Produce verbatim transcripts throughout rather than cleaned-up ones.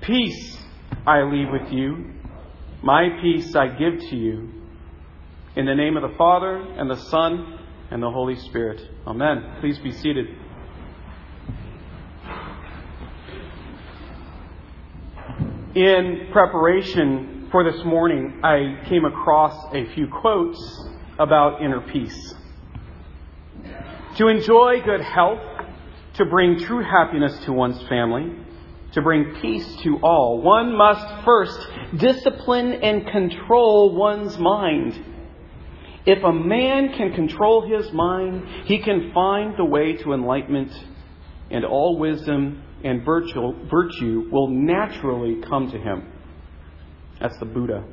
Peace I leave with you. My peace I give to you. In the name of the Father, and the Son, and the Holy Spirit. Amen. Please be seated. In preparation for this morning, I came across a few quotes about inner peace. To enjoy good health, to bring true happiness to one's family, to bring peace to all, one must first discipline and control one's mind. If a man can control his mind, he can find the way to enlightenment, and all wisdom and virtue, virtue will naturally come to him. That's the Buddha.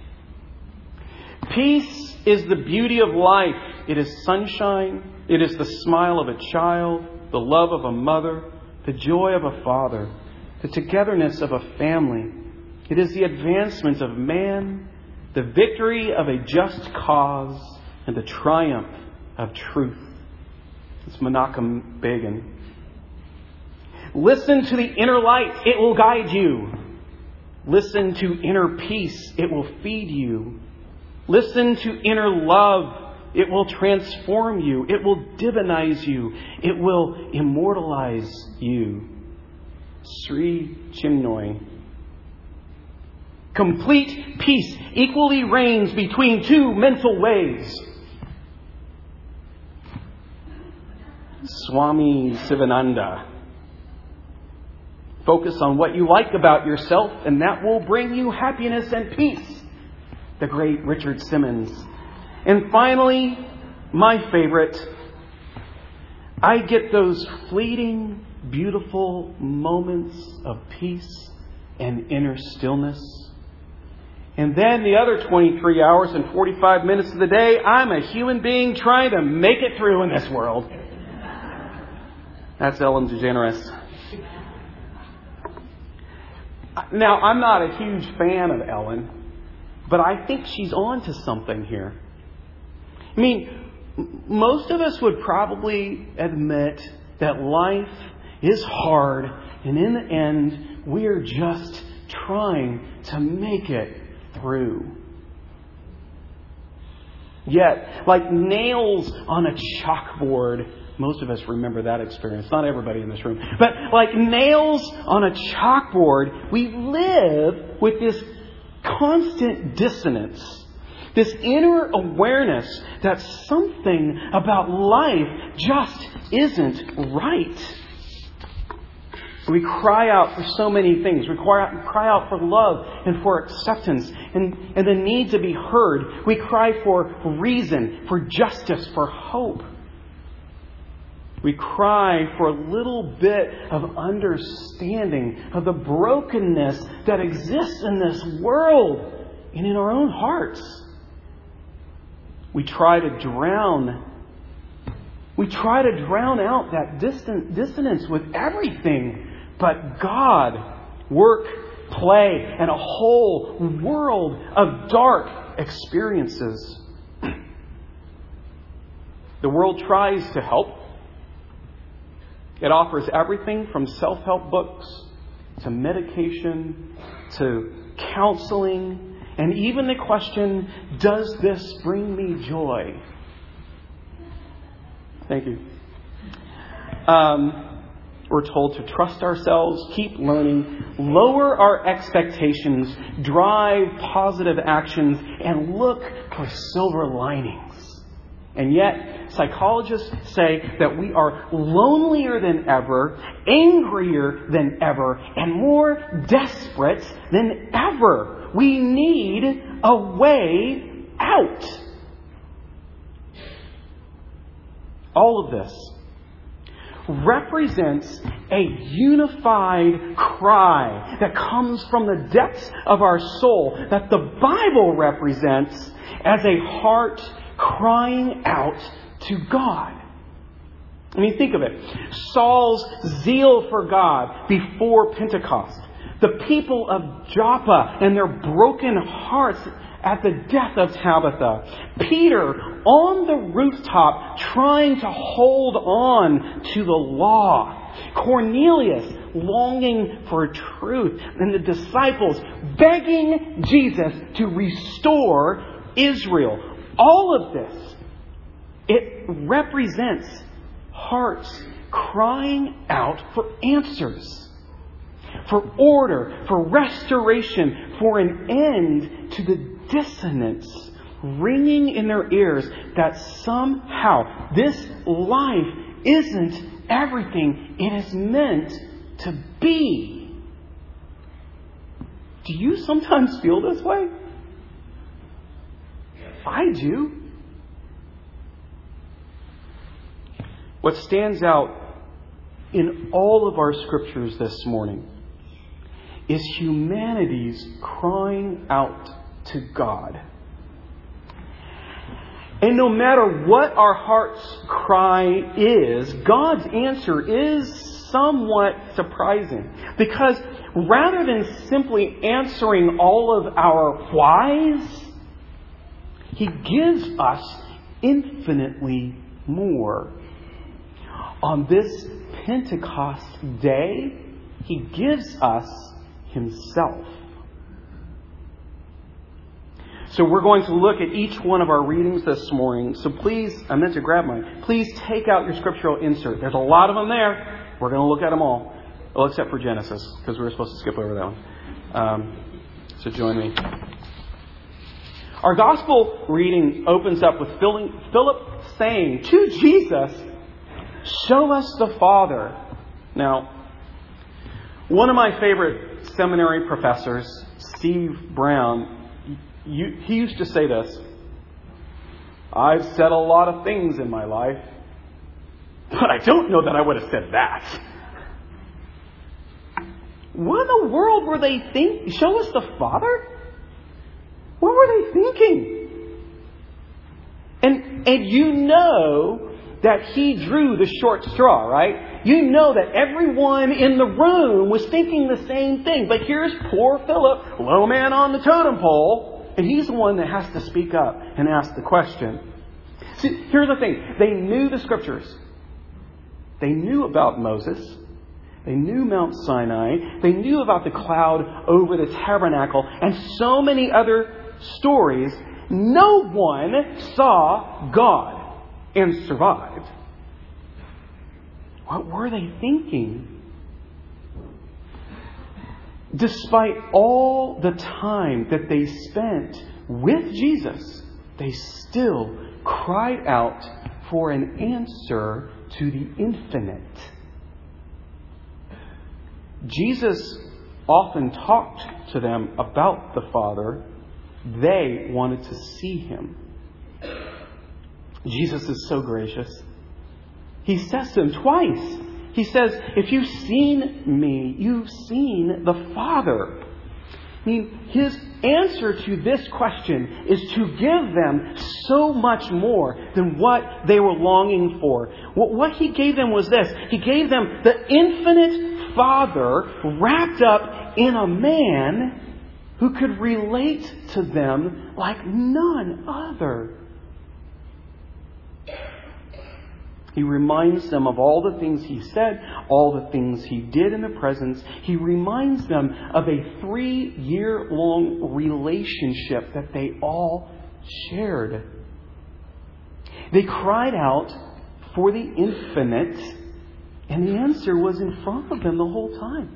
Peace is the beauty of life. It is sunshine. It is the smile of a child, the love of a mother, the joy of a father, the togetherness of a family. It is the advancement of man, the victory of a just cause, and the triumph of truth. It's Menachem Begin. Listen to the inner light. It will guide you. Listen to inner peace. It will feed you. Listen to inner love. It will transform you. It will divinize you. It will immortalize you. Sri Chinmoy. Complete peace equally reigns between two mental ways. Swami Sivananda. Focus on what you like about yourself, and that will bring you happiness and peace. The great Richard Simmons. And finally, my favorite, I get those fleeting, beautiful moments of peace and inner stillness. And then the other twenty-three hours and forty-five minutes of the day, I'm a human being trying to make it through in this world. That's Ellen DeGeneres. Now, I'm not a huge fan of Ellen, but I think she's on to something here. I mean, most of us would probably admit that life is hard, and in the end, we're just trying to make it through. Yet, like nails on a chalkboard, most of us remember that experience. Not everybody in this room. But like nails on a chalkboard, we live with this constant dissonance. This inner awareness that something about life just isn't right. We cry out for so many things. We cry out, cry out for love and for acceptance and, and the need to be heard. We cry for reason, for justice, for hope. We cry for a little bit of understanding of the brokenness that exists in this world and in our own hearts. We try to drown. We try to drown out that distant dissonance with everything but God, work, play, and a whole world of dark experiences. The world tries to help. It offers everything from self-help books to medication to counseling and even the question, does this bring me joy? Thank you. Um, we're told to trust ourselves, keep learning, lower our expectations, drive positive actions, and look for silver linings. And yet, psychologists say that we are lonelier than ever, angrier than ever, and more desperate than ever. We need a way out. All of this represents a unified cry that comes from the depths of our soul that the Bible represents as a heart crying out to God. I mean, think of it. Saul's zeal for God before Pentecost. The people of Joppa and their broken hearts at the death of Tabitha. Peter on the rooftop trying to hold on to the law. Cornelius longing for truth. And the disciples begging Jesus to restore Israel. All of this, it represents hearts crying out for answers, for order, for restoration, for an end to the dissonance ringing in their ears that somehow this life isn't everything it is meant to be. Do you sometimes feel this way? I do. What stands out in all of our scriptures this morning is humanity's crying out to God. And no matter what our heart's cry is, God's answer is somewhat surprising. Because rather than simply answering all of our whys, He gives us infinitely more. On this Pentecost day, He gives us Himself. So we're going to look at each one of our readings this morning. So please, I meant to grab mine. Please take out your scriptural insert. There's a lot of them there. We're going to look at them all. Well, except for Genesis, because we were supposed to skip over that one. Um, so join me. Our gospel reading opens up with Philip saying to Jesus, "Show us the Father." Now, one of my favorite seminary professors, Steve Brown, you, he used to say this: "I've said a lot of things in my life, but I don't know that I would have said that." What in the world were they thinking? Show us the Father? What were they thinking? And and you know that he drew the short straw, right? You know that everyone in the room was thinking the same thing. But here's poor Philip, low man on the totem pole, and he's the one that has to speak up and ask the question. See, here's the thing. They knew the Scriptures. They knew about Moses. They knew Mount Sinai. They knew about the cloud over the tabernacle and so many other stories. No one saw God and survived. What were they thinking? Despite all the time that they spent with Jesus, they still cried out for an answer to the infinite. Jesus often talked to them about the Father. They wanted to see Him. Jesus is so gracious. He says to them twice. He says, "If you've seen me, you've seen the Father." I mean, His answer to this question is to give them so much more than what they were longing for. What He gave them was this. He gave them the infinite Father wrapped up in a man who could relate to them like none other. He reminds them of all the things He said, all the things He did in the presence. He reminds them of a three-year-long relationship that they all shared. They cried out for the infinite, and the answer was in front of them the whole time.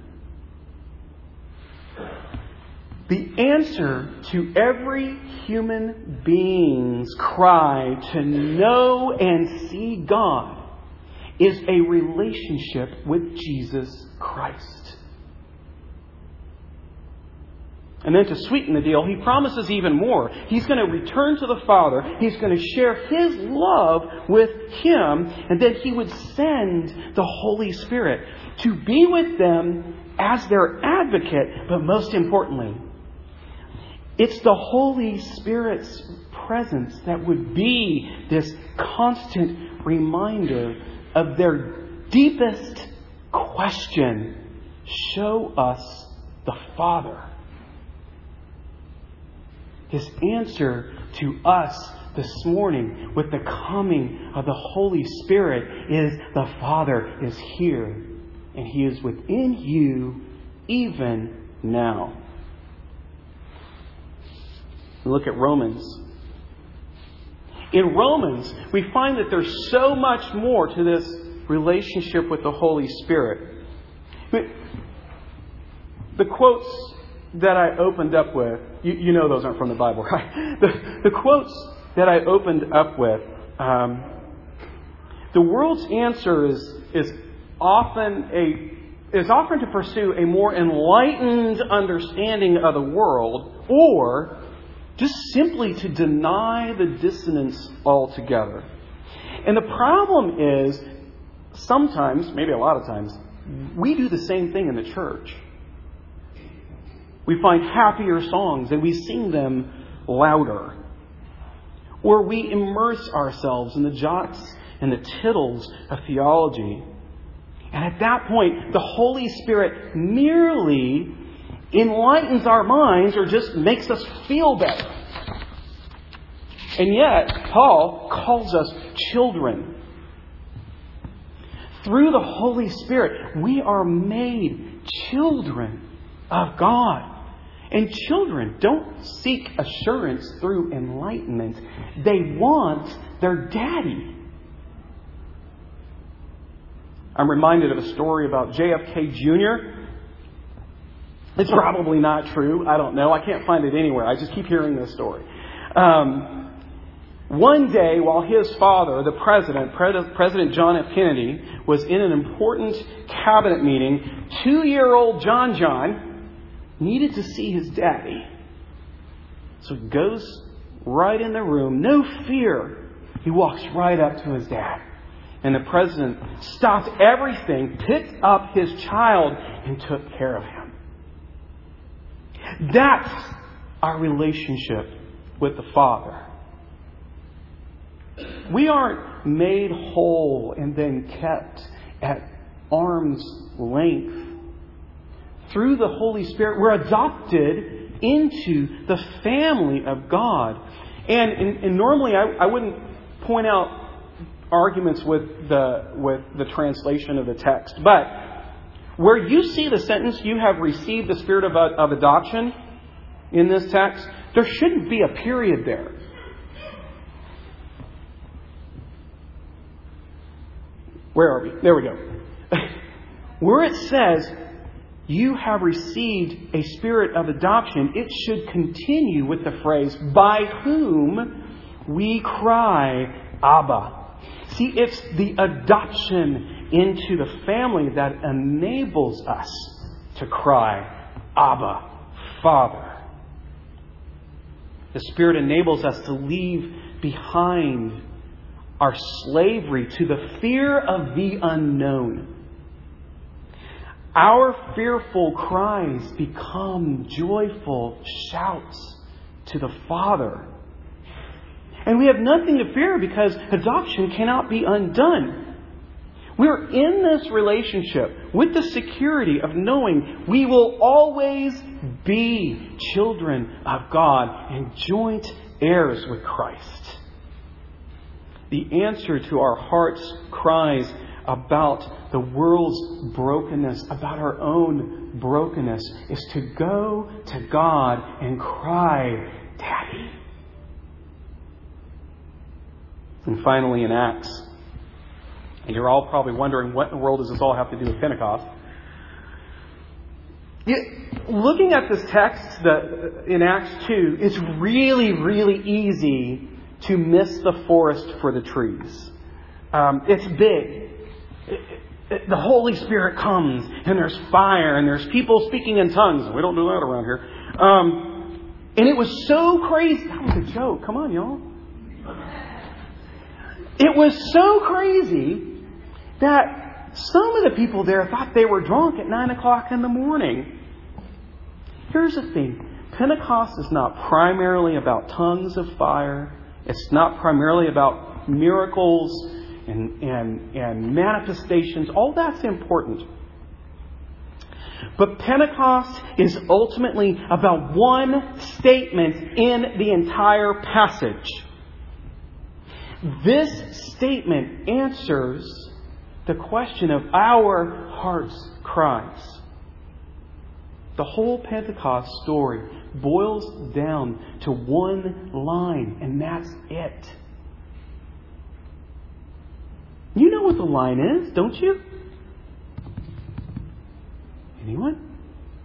The answer to every human being's cry to know and see God is a relationship with Jesus Christ. And then to sweeten the deal, He promises even more. He's going to return to the Father. He's going to share His love with Him. And then He would send the Holy Spirit to be with them as their advocate. But most importantly, it's the Holy Spirit's presence that would be this constant reminder of their deepest question: show us the Father. His answer to us this morning with the coming of the Holy Spirit is the Father is here and He is within you even now. Look at Romans. In Romans, we find that there's so much more to this relationship with the Holy Spirit. The quotes that I opened up with, you, you know those aren't from the Bible, right? The, the quotes that I opened up with, um, the world's answer is is often a is often to pursue a more enlightened understanding of the world, or just simply to deny the dissonance altogether. And the problem is, sometimes, maybe a lot of times, we do the same thing in the church. We find happier songs and we sing them louder. Or we immerse ourselves in the jots and the tittles of theology. And at that point, the Holy Spirit merely enlightens our minds or just makes us feel better. And yet, Paul calls us children. Through the Holy Spirit, we are made children of God. And children don't seek assurance through enlightenment. They want their daddy. I'm reminded of a story about J F K Junior It's probably not true. I don't know. I can't find it anywhere. I just keep hearing this story. Um, one day, while his father, the president, President John F. Kennedy, was in an important cabinet meeting, two-year-old John John needed to see his daddy. So he goes right in the room, no fear. He walks right up to his dad. And the president stopped everything, picked up his child, and took care of him. That's our relationship with the Father. We aren't made whole and then kept at arm's length. Through the Holy Spirit, we're adopted into the family of God. And, and, and normally I, I wouldn't point out arguments with the with the translation of the text. But where you see the sentence, you have received the spirit of, of adoption in this text, there shouldn't be a period there. Where are we? There we go. Where it says, you have received a spirit of adoption, it should continue with the phrase, by whom we cry, Abba. See, it's the adoption into the family that enables us to cry, Abba, Father. The Spirit enables us to leave behind our slavery to the fear of the unknown. Our fearful cries become joyful shouts to the Father. And we have nothing to fear because adoption cannot be undone. We're in this relationship with the security of knowing we will always be children of God and joint heirs with Christ. The answer to our heart's cries about the world's brokenness, about our own brokenness, is to go to God and cry, Daddy. And finally in Acts, and you're all probably wondering, what in the world does this all have to do with Pentecost? It, looking at this text the, in Acts two, it's really, really easy to miss the forest for the trees. Um, it's big. It, it, the Holy Spirit comes, and there's fire, and there's people speaking in tongues. We don't do that around here. Um, and it was so crazy. That was a joke. Come on, y'all. It was so crazy that some of the people there thought they were drunk at nine o'clock in the morning. Here's the thing. Pentecost is not primarily about tongues of fire. It's not primarily about miracles and, and, and manifestations. All that's important. But Pentecost is ultimately about one statement in the entire passage. This statement answers the question of our heart's cries. The whole Pentecost story boils down to one line, and that's it. You know what the line is, don't you? Anyone?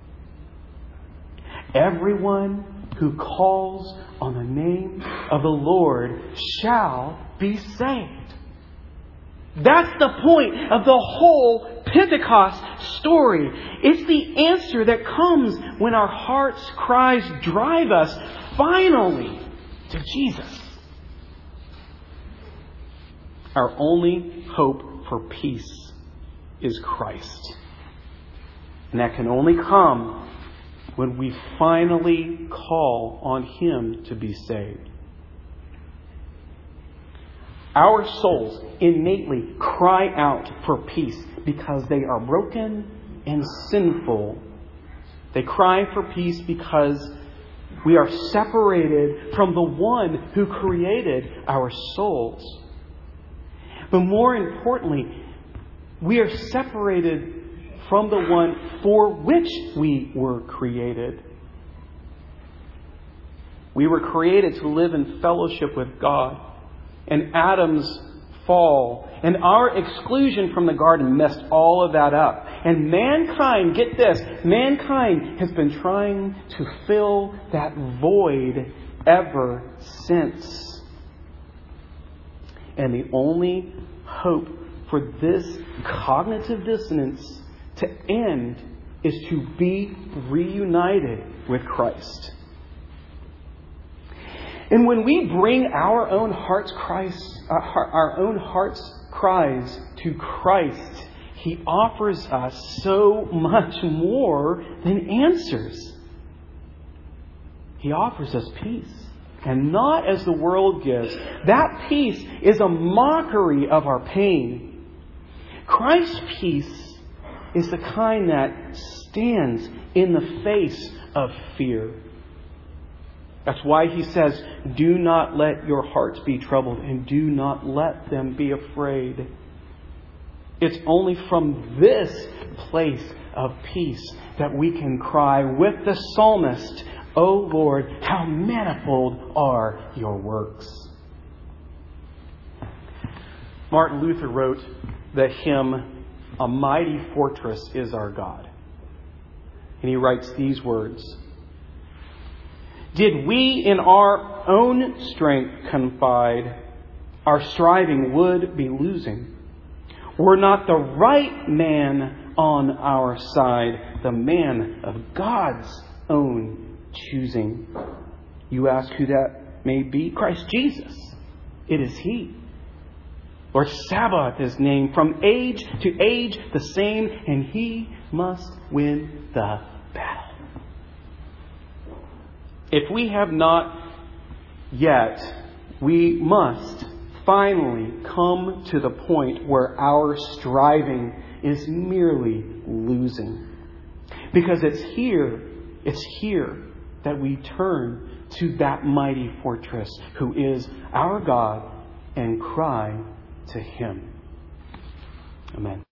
Everyone who calls on the name of the Lord shall be saved. That's the point of the whole Pentecost story. It's the answer that comes when our heart's cries drive us finally to Jesus. Our only hope for peace is Christ. And that can only come when we finally call on Him to be saved. Our souls innately cry out for peace because they are broken and sinful. They cry for peace because we are separated from the one who created our souls. But more importantly, we are separated from the one for which we were created. We were created to live in fellowship with God. And Adam's fall and our exclusion from the garden messed all of that up. And mankind, get this, mankind has been trying to fill that void ever since. And the only hope for this cognitive dissonance to end is to be reunited with Christ. And when we bring our own heart's cries, our own heart's cries to Christ, He offers us so much more than answers. He offers us peace. And not as the world gives. That peace is a mockery of our pain. Christ's peace is the kind that stands in the face of fear. That's why He says, do not let your hearts be troubled and do not let them be afraid. It's only from this place of peace that we can cry with the psalmist, O Lord, how manifold are your works. Martin Luther wrote the hymn, A Mighty Fortress is Our God. And he writes these words, did we in our own strength confide, our striving would be losing. Were not the right man on our side, the man of God's own choosing. You ask who that may be? Christ Jesus. It is He. Lord Sabaoth is named, from age to age the same, and He must win the battle. If we have not yet, we must finally come to the point where our striving is merely losing. Because it's here, it's here that we turn to that mighty fortress who is our God and cry to Him. Amen.